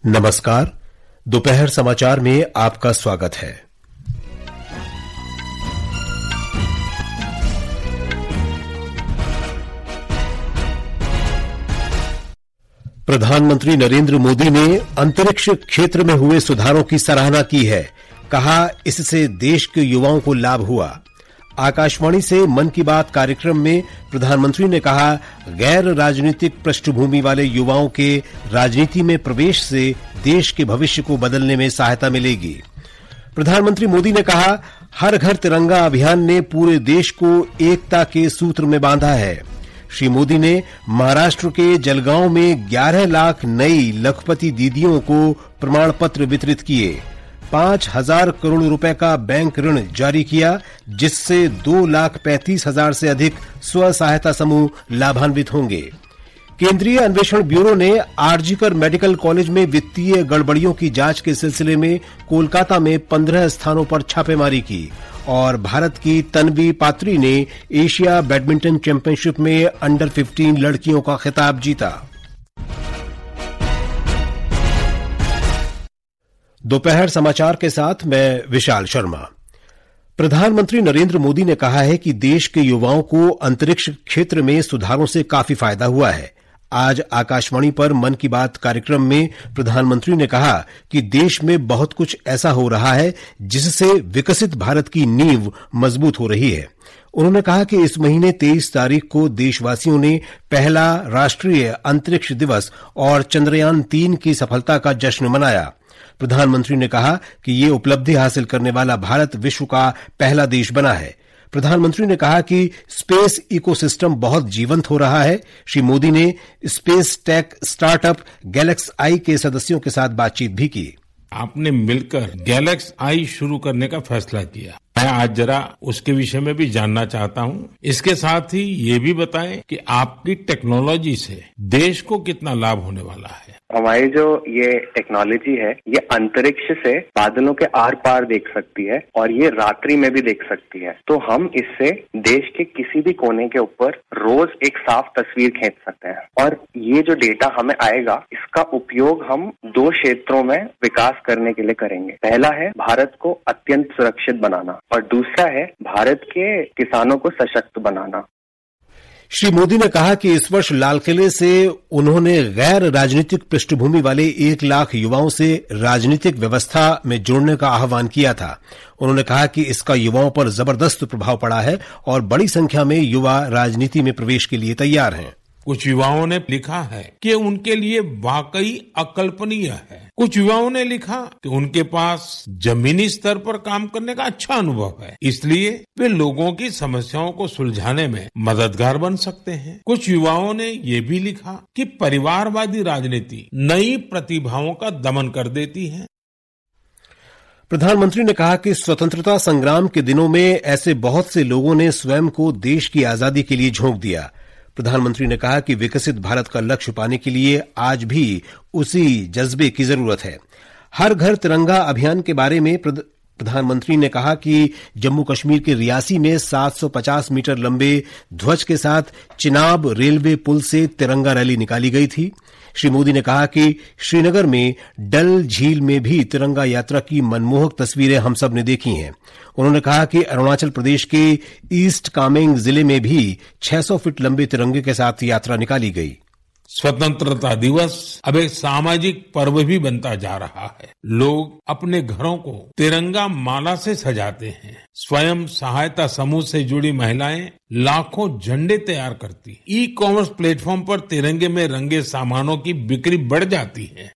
नमस्कार। दोपहर समाचार में आपका स्वागत है। प्रधानमंत्री नरेंद्र मोदी ने अंतरिक्ष क्षेत्र में हुए सुधारों की सराहना की है। कहा, इससे देश के युवाओं को लाभ हुआ। आकाशवाणी से मन की बात कार्यक्रम में प्रधानमंत्री ने कहा, गैर राजनीतिक पृष्ठभूमि वाले युवाओं के राजनीति में प्रवेश से देश के भविष्य को बदलने में सहायता मिलेगी। प्रधानमंत्री मोदी ने कहा, हर घर तिरंगा अभियान ने पूरे देश को एकता के सूत्र में बांधा है। श्री मोदी ने महाराष्ट्र के जलगांव में 11 लाख नई लखपति दीदियों को प्रमाण पत्र वितरित किए। 5,000 करोड़ रुपए का बैंक ऋण जारी किया, जिससे 2,35,000 से अधिक स्व सहायता समूह लाभान्वित होंगे। केंद्रीय अन्वेषण ब्यूरो ने आरजीकर मेडिकल कॉलेज में वित्तीय गड़बड़ियों की जांच के सिलसिले में कोलकाता में 15 स्थानों पर छापेमारी की और भारत की तन्वी पात्री ने एशिया बैडमिंटन चैंपियनशिप में अंडर 15 लड़कियों का खिताब जीता। दोपहर समाचार के साथ मैं विशाल शर्मा। प्रधानमंत्री नरेंद्र मोदी ने कहा है कि देश के युवाओं को अंतरिक्ष क्षेत्र में सुधारों से काफी फायदा हुआ है। आज आकाशवाणी पर मन की बात कार्यक्रम में प्रधानमंत्री ने कहा कि देश में बहुत कुछ ऐसा हो रहा है जिससे विकसित भारत की नींव मजबूत हो रही है। उन्होंने कहा कि इस महीने 23 तारीख को देशवासियों ने पहला राष्ट्रीय अंतरिक्ष दिवस और चंद्रयान 3 की सफलता का जश्न मनाया। प्रधानमंत्री ने कहा कि ये उपलब्धि हासिल करने वाला भारत विश्व का पहला देश बना है। प्रधानमंत्री ने कहा कि स्पेस इकोसिस्टम बहुत जीवंत हो रहा है। श्री मोदी ने space tech startup GalaxEye के सदस्यों के साथ बातचीत भी की। आपने मिलकर गैलेक्स आई शुरू करने का फैसला किया। मैं आज जरा उसके विषय में भी जानना चाहता हूँ। इसके साथ ही ये भी बताएं कि आपकी टेक्नोलॉजी से देश को कितना लाभ होने वाला है। हमारी जो ये टेक्नोलॉजी है, ये अंतरिक्ष से बादलों के आर पार देख सकती है और ये रात्रि में भी देख सकती है। तो हम इससे देश के किसी भी कोने के ऊपर रोज एक साफ तस्वीर खींच सकते हैं और ये जो डेटा हमें आएगा, इसका उपयोग हम 2 क्षेत्रों में विकास करने के लिए करेंगे। पहला है भारत को अत्यंत सुरक्षित बनाना और दूसरा है भारत के किसानों को सशक्त बनाना। श्री मोदी ने कहा कि इस वर्ष लाल किले से उन्होंने गैर राजनीतिक पृष्ठभूमि वाले 1 लाख युवाओं से राजनीतिक व्यवस्था में जोड़ने का आह्वान किया था। उन्होंने कहा कि इसका युवाओं पर जबरदस्त प्रभाव पड़ा है और बड़ी संख्या में युवा राजनीति में प्रवेश के लिए तैयार हैं। कुछ युवाओं ने लिखा है कि उनके लिए वाकई अकल्पनीय है। कुछ युवाओं ने लिखा कि उनके पास जमीनी स्तर पर काम करने का अच्छा अनुभव है, इसलिए वे लोगों की समस्याओं को सुलझाने में मददगार बन सकते हैं। कुछ युवाओं ने ये भी लिखा कि परिवारवादी राजनीति नई प्रतिभाओं का दमन कर देती है। प्रधानमंत्री ने कहा कि स्वतंत्रता संग्राम के दिनों में ऐसे बहुत से लोगों ने स्वयं को देश की आजादी के लिए झोंक दिया। प्रधानमंत्री ने कहा कि विकसित भारत का लक्ष्य पाने के लिए आज भी उसी जज्बे की जरूरत है। हर घर तिरंगा अभियान के बारे में प्रधानमंत्री ने कहा कि जम्मू कश्मीर के रियासी में 750 मीटर लंबे ध्वज के साथ चिनाब रेलवे पुल से तिरंगा रैली निकाली गई थी। श्री मोदी ने कहा कि श्रीनगर में डल झील में भी तिरंगा यात्रा की मनमोहक तस्वीरें हम सब ने देखी हैं। उन्होंने कहा कि अरुणाचल प्रदेश के ईस्ट कामेंग जिले में भी 600 फीट लंबे तिरंगे के साथ यात्रा निकाली गई। स्वतंत्रता दिवस अब एक सामाजिक पर्व भी बनता जा रहा है। लोग अपने घरों को तिरंगा माला से सजाते हैं। स्वयं सहायता समूह से जुड़ी महिलाएं लाखों झंडे तैयार करती। ई-कॉमर्स प्लेटफॉर्म पर तिरंगे में रंगे सामानों की बिक्री बढ़ जाती है।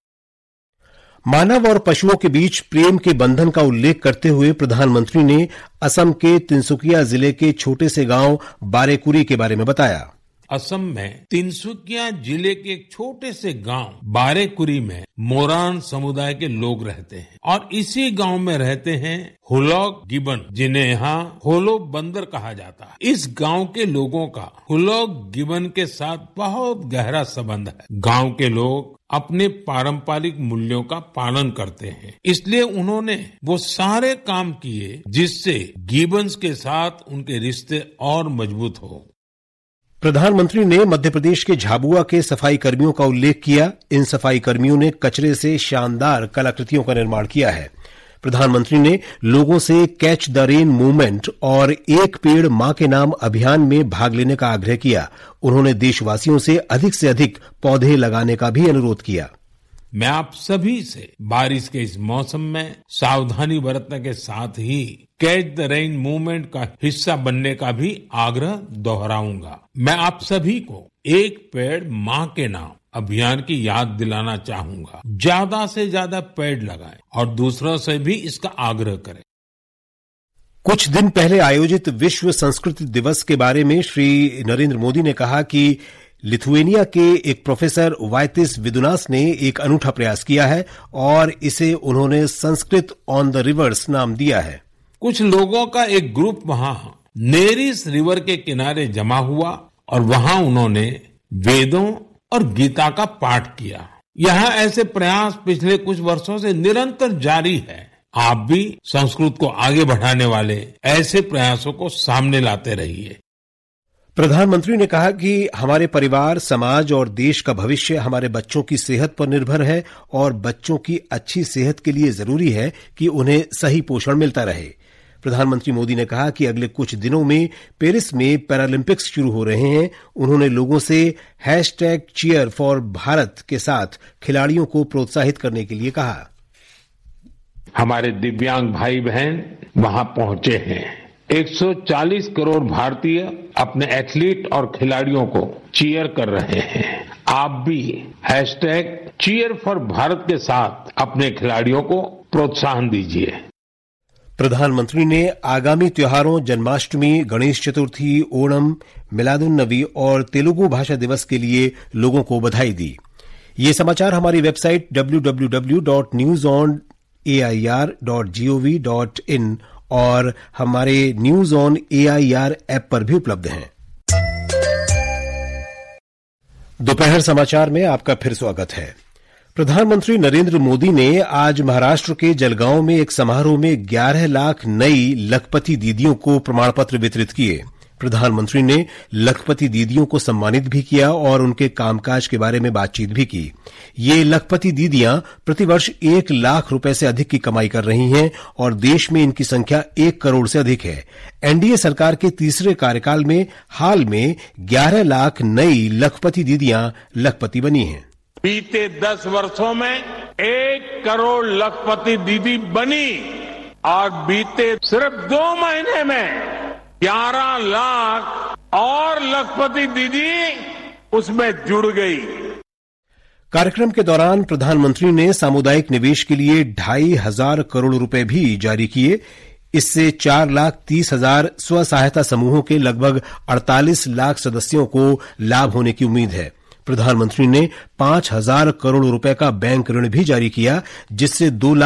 मानव और पशुओं के बीच प्रेम के बंधन का उल्लेख करते हुए प्रधानमंत्री ने असम के तिनसुकिया जिले के छोटे से गांव बारेकुरी के बारे में बताया। असम में तिनसुकिया जिले के एक छोटे से गांव बारेकुरी में मोरान समुदाय के लोग रहते हैं और इसी गांव में रहते हैं हुलॉक गिबन, जिन्हें यहाँ होलो बंदर कहा जाता है। इस गांव के लोगों का हुलॉक गिबन के साथ बहुत गहरा संबंध है। गांव के लोग अपने पारंपरिक मूल्यों का पालन करते हैं, इसलिए उन्होंने वो सारे काम किए जिससे गिबन्स के साथ उनके रिश्ते और मजबूत हो। प्रधानमंत्री ने मध्य प्रदेश के झाबुआ के सफाई कर्मियों का उल्लेख किया। इन सफाई कर्मियों ने कचरे से शानदार कलाकृतियों का निर्माण किया है। प्रधानमंत्री ने लोगों से कैच द रेन मूवमेंट और एक पेड़ मां के नाम अभियान में भाग लेने का आग्रह किया। उन्होंने देशवासियों से अधिक पौधे लगाने का भी अनुरोध किया। मैं आप सभी से बारिश के इस मौसम में सावधानी बरतने के साथ ही कैच द रेन मूवमेंट का हिस्सा बनने का भी आग्रह दोहराऊंगा। मैं आप सभी को एक पेड़ मां के नाम अभियान की याद दिलाना चाहूंगा। ज्यादा से ज्यादा पेड़ लगाएं और दूसरों से भी इसका आग्रह करें। कुछ दिन पहले आयोजित विश्व संस्कृत दिवस के बारे में श्री नरेंद्र मोदी ने कहा कि लिथुएनिया के एक प्रोफेसर वाइतिस विदुनास ने एक अनूठा प्रयास किया है और इसे उन्होंने संस्कृत ऑन द रिवर्स नाम दिया है। कुछ लोगों का एक ग्रुप वहां नेरिस रिवर के किनारे जमा हुआ और वहां उन्होंने वेदों और गीता का पाठ किया। यहाँ ऐसे प्रयास पिछले कुछ वर्षों से निरंतर जारी है। आप भी संस्कृत को आगे बढ़ाने वाले ऐसे प्रयासों को सामने लाते रहिए। प्रधानमंत्री ने कहा कि हमारे परिवार, समाज और देश का भविष्य हमारे बच्चों की सेहत पर निर्भर है और बच्चों की अच्छी सेहत के लिए जरूरी है कि उन्हें सही पोषण मिलता रहे। प्रधानमंत्री मोदी ने कहा कि अगले कुछ दिनों में पेरिस में पैरालंपिक्स शुरू हो रहे हैं। उन्होंने लोगों से #cheer for भारत के साथ खिलाड़ियों को प्रोत्साहित करने के लिए कहा। हमारे दिव्यांग भाई बहन वहां पहुंचे हैं। 140 करोड़ भारतीय अपने एथलीट और खिलाड़ियों को चीयर कर रहे हैं। आप भी #cheer for भारत के साथ अपने खिलाड़ियों को प्रोत्साहन दीजिए। प्रधानमंत्री ने आगामी त्योहारों जन्माष्टमी, गणेश चतुर्थी, ओणम, मिलादुन्नबी और तेलुगु भाषा दिवस के लिए लोगों को बधाई दी। ये समाचार हमारी वेबसाइट www.newsonair.gov.in और हमारे न्यूज ऑन AIR ऐप पर भी उपलब्ध हैं। दोपहर समाचार में आपका फिर स्वागत है। प्रधानमंत्री नरेंद्र मोदी ने आज महाराष्ट्र के जलगांव में एक समारोह में 11 लाख नई लखपति दीदियों को प्रमाण पत्र वितरित किए। प्रधानमंत्री ने लखपति दीदियों को सम्मानित भी किया और उनके कामकाज के बारे में बातचीत भी की। ये लखपति दीदियां प्रतिवर्ष 1 लाख रुपए से अधिक की कमाई कर रही हैं और देश में इनकी संख्या 1 करोड़ से अधिक है। एनडीए सरकार के तीसरे कार्यकाल में हाल में 11 लाख नई लखपति दीदियां लखपति बनी हैं। बीते 10 वर्षों में 1 करोड़ लखपति दीदी बनी और बीते सिर्फ 2 महीने में 11 लाख और लखपति दीदी उसमें जुड़ गई। कार्यक्रम के दौरान प्रधानमंत्री ने सामुदायिक निवेश के लिए 2,500 करोड़ रुपए भी जारी किए। इससे 4,30,000 स्व सहायता समूहों के लगभग 48 लाख सदस्यों को लाभ होने की उम्मीद है। प्रधानमंत्री ने 5,000 करोड़ रुपए का बैंक ऋण भी जारी किया, जिससे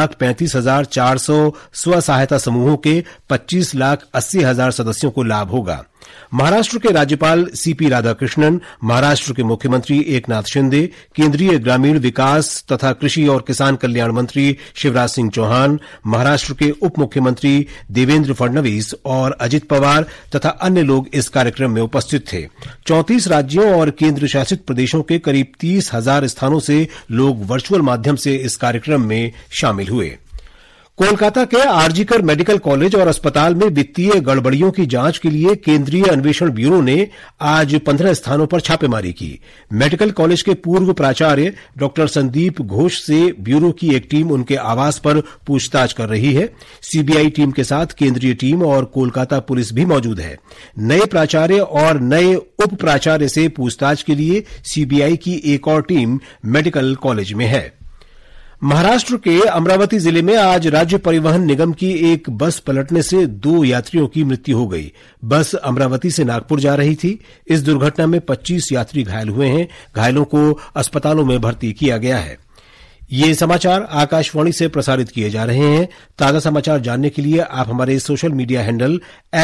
2,35,400 स्व सहायता समूहों के 25,80,000 सदस्यों को लाभ होगा। महाराष्ट्र के राज्यपाल सीपी राधाकृष्णन, महाराष्ट्र के मुख्यमंत्री एकनाथ शिंदे, केंद्रीय ग्रामीण विकास तथा कृषि और किसान कल्याण मंत्री शिवराज सिंह चौहान, महाराष्ट्र के उप मुख्यमंत्री देवेंद्र फडणवीस और अजित पवार तथा अन्य लोग इस कार्यक्रम में उपस्थित थे। 34 राज्यों और केंद्र शासित प्रदेशों के करीब 30,000 स्थानों से लोग वर्चुअल माध्यम से इस कार्यक्रम में शामिल हुए। कोलकाता के आरजीकर मेडिकल कॉलेज और अस्पताल में वित्तीय गड़बड़ियों की जांच के लिए केंद्रीय अन्वेषण ब्यूरो ने आज 15 स्थानों पर छापेमारी की। मेडिकल कॉलेज के पूर्व प्राचार्य डॉक्टर संदीप घोष से ब्यूरो की एक टीम उनके आवास पर पूछताछ कर रही है। सीबीआई टीम के साथ केंद्रीय टीम और कोलकाता पुलिस भी मौजूद है। नए प्राचार्य और नए उप प्राचार्य से पूछताछ के लिए सीबीआई की एक और टीम मेडिकल कॉलेज में है। महाराष्ट्र के अमरावती जिले में आज राज्य परिवहन निगम की एक बस पलटने से 2 यात्रियों की मृत्यु हो गई। बस अमरावती से नागपुर जा रही थी। इस दुर्घटना में 25 यात्री घायल हुए हैं। घायलों को अस्पतालों में भर्ती किया गया है। ये समाचार आकाशवाणी से प्रसारित किए जा रहे हैं। ताजा समाचार जानने के लिए आप हमारे social media handle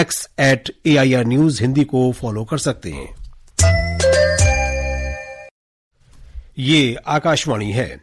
x@AIR News Hindi को फॉलो कर सकते हैं। ये आकाशवाणी है।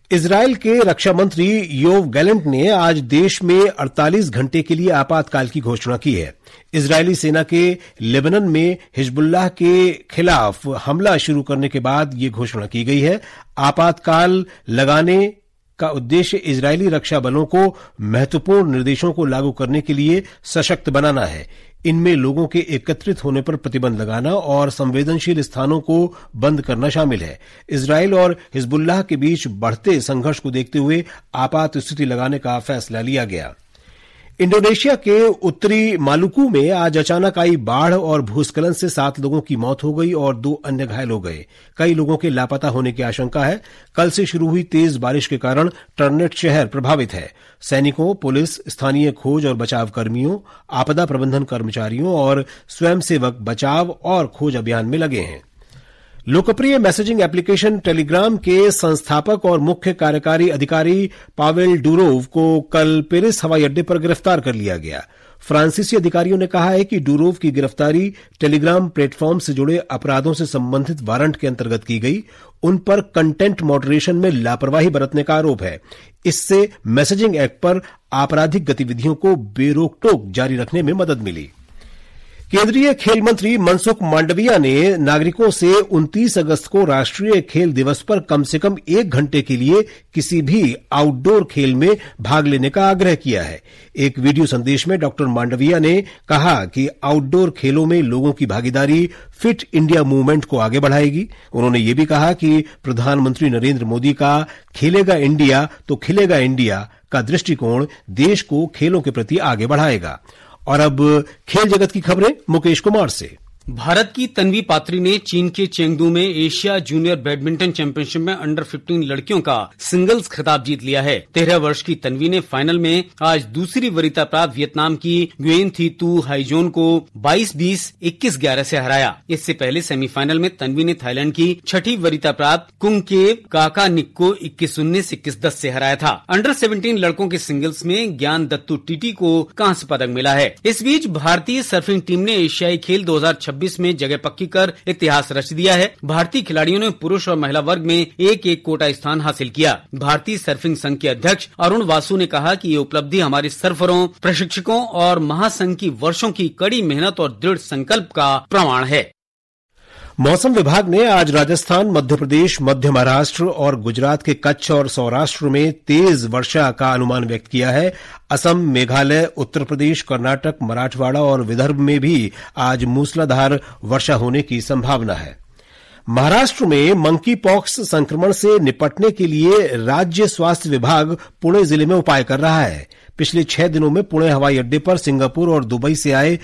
इजरायल के रक्षा मंत्री योव गैलेंट ने आज देश में 48 घंटे के लिए आपातकाल की घोषणा की है। इजरायली सेना के लेबनान में हिजबुल्लाह के खिलाफ हमला शुरू करने के बाद ये घोषणा की गई है। आपातकाल लगाने का उद्देश्य इजरायली रक्षा बलों को महत्वपूर्ण निर्देशों को लागू करने के लिए सशक्त बनाना है। इनमें लोगों के एकत्रित होने पर प्रतिबंध लगाना और संवेदनशील स्थानों को बंद करना शामिल है। इजरायल और हिजबुल्लाह के बीच बढ़ते संघर्ष को देखते हुए आपात स्थिति लगाने का फैसला लिया गया। इंडोनेशिया के उत्तरी मालुकू में आज अचानक आई बाढ़ और भूस्खलन से 7 लोगों की मौत हो गई और 2 अन्य घायल हो गए। कई लोगों के लापता होने की आशंका है। कल से शुरू हुई तेज बारिश के कारण टर्नेट शहर प्रभावित है। सैनिकों, पुलिस, स्थानीय खोज और बचाव कर्मियों, आपदा प्रबंधन कर्मचारियों और स्वयंसेवक बचाव और खोज अभियान में लगे हैं। लोकप्रिय मैसेजिंग एप्लीकेशन टेलीग्राम के संस्थापक और मुख्य कार्यकारी अधिकारी पावेल डुरोव को कल पेरिस हवाई अड्डे पर गिरफ्तार कर लिया गया। फ्रांसीसी अधिकारियों ने कहा है कि डुरोव की गिरफ्तारी टेलीग्राम प्लेटफॉर्म से जुड़े अपराधों से संबंधित वारंट के अंतर्गत की गई। उन पर कंटेंट मॉडरेशन में लापरवाही बरतने का आरोप है। इससे मैसेजिंग ऐप पर आपराधिक गतिविधियों को बेरोक-टोक जारी रखने में मदद मिली। केंद्रीय खेल मंत्री मनसुख मांडविया ने नागरिकों से 29 अगस्त को राष्ट्रीय खेल दिवस पर कम से कम 1 घंटे के लिए किसी भी आउटडोर खेल में भाग लेने का आग्रह किया है। एक वीडियो संदेश में डॉक्टर मांडविया ने कहा कि आउटडोर खेलों में लोगों की भागीदारी फिट इंडिया मूवमेंट को आगे बढ़ाएगी। उन्होंने ये भी कहा कि प्रधानमंत्री नरेंद्र मोदी का खेलेगा इंडिया तो खिलेगा इंडिया का दृष्टिकोण देश को खेलों के प्रति आगे बढ़ाएगा। और अब खेल जगत की खबरें मुकेश कुमार से। भारत की तन्वी पात्री ने चीन के चेंगडू में एशिया जूनियर बैडमिंटन चैंपियनशिप में अंडर 15 लड़कियों का सिंगल्स खिताब जीत लिया है। 13 वर्ष की तन्वी ने फाइनल में आज दूसरी वरीयता प्राप्त वियतनाम की गुएन थी तू हाईजोन को 22-20, 21-11 से हराया। इससे पहले सेमीफाइनल में तन्वी ने थाईलैंड की छठी वरीयता प्राप्त कुंगकेव काकानिक को 21-19, 21-10 से हराया था। अंडर 17 लड़कों के सिंगल्स में ज्ञान दत्तू टीटी को कांस्य पदक मिला है। इस बीच भारतीय सर्फिंग टीम ने एशियाई खेल 2026 में जगह पक्की कर इतिहास रच दिया है। भारतीय खिलाड़ियों ने पुरुष और महिला वर्ग में एक कोटा स्थान हासिल किया। भारतीय सर्फिंग संघ के अध्यक्ष अरुण वासु ने कहा कि ये उपलब्धि हमारे सर्फरों, प्रशिक्षकों और महासंघ की वर्षों की कड़ी मेहनत और दृढ़ संकल्प का प्रमाण है। मौसम विभाग ने आज राजस्थान, मध्य प्रदेश, मध्य महाराष्ट्र और गुजरात के कच्छ और सौराष्ट्र में तेज वर्षा का अनुमान व्यक्त किया है। असम, मेघालय, उत्तर प्रदेश, कर्नाटक, मराठवाड़ा और विदर्भ में भी आज मूसलाधार वर्षा होने की संभावना है। महाराष्ट्र में मंकी पॉक्स संक्रमण से निपटने के लिए राज्य स्वास्थ्य विभाग पुणे जिले में उपाय कर रहा है। पिछले 6 दिनों में पुणे हवाई अड्डे पर सिंगापुर और दुबई से आए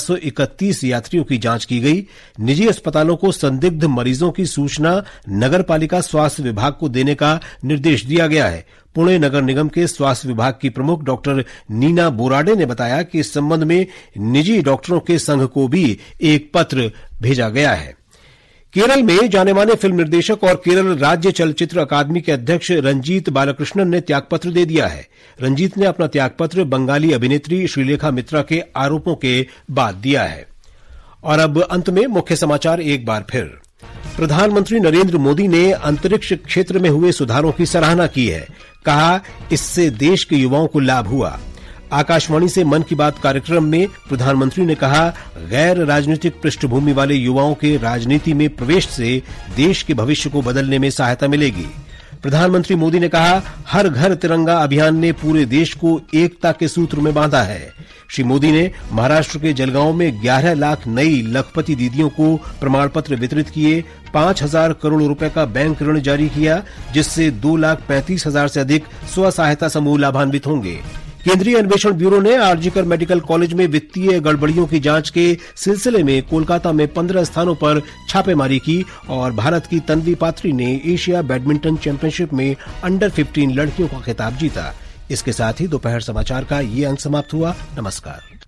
531 यात्रियों की जांच की गई। निजी अस्पतालों को संदिग्ध मरीजों की सूचना नगर पालिका स्वास्थ्य विभाग को देने का निर्देश दिया गया है। पुणे नगर निगम के स्वास्थ्य विभाग की प्रमुख डॉक्टर नीना बोराडे ने बताया कि इस संबंध में निजी डॉक्टरों के संघ को भी एक पत्र भेजा गया है। केरल में जाने माने फिल्म निर्देशक और केरल राज्य चलचित्र अकादमी के अध्यक्ष रंजीत बालकृष्णन ने त्यागपत्र दे दिया है। रंजीत ने अपना त्यागपत्र बंगाली अभिनेत्री श्रीलेखा मित्रा के आरोपों के बाद दिया है। और अब अंत में मुख्य समाचार एक बार फिर। प्रधानमंत्री नरेंद्र मोदी ने अंतरिक्ष क्षेत्र में हुए सुधारों की सराहना की है। कहा, इससे देश के युवाओं को लाभ हुआ। आकाशवाणी से मन की बात कार्यक्रम में प्रधानमंत्री ने कहा, गैर राजनीतिक पृष्ठभूमि वाले युवाओं के राजनीति में प्रवेश से देश के भविष्य को बदलने में सहायता मिलेगी। प्रधानमंत्री मोदी ने कहा, हर घर तिरंगा अभियान ने पूरे देश को एकता के सूत्र में बांधा है। श्री मोदी ने महाराष्ट्र के जलगांव में 11 लाख नई लखपति दीदियों को प्रमाण पत्र वितरित किए। 5,000 करोड़ रुपए का बैंक ऋण जारी किया, जिससे 2,35,000 से अधिक स्व सहायता समूह लाभान्वित होंगे। केंद्रीय अन्वेषण ब्यूरो ने आरजीकर मेडिकल कॉलेज में वित्तीय गड़बड़ियों की जांच के सिलसिले में कोलकाता में 15 स्थानों पर छापेमारी की और भारत की तन्वी पात्री ने एशिया बैडमिंटन चैंपियनशिप में अंडर 15 लड़कियों का खिताब जीता। इसके साथ ही दोपहर समाचार का ये अंक समाप्त हुआ। नमस्कार।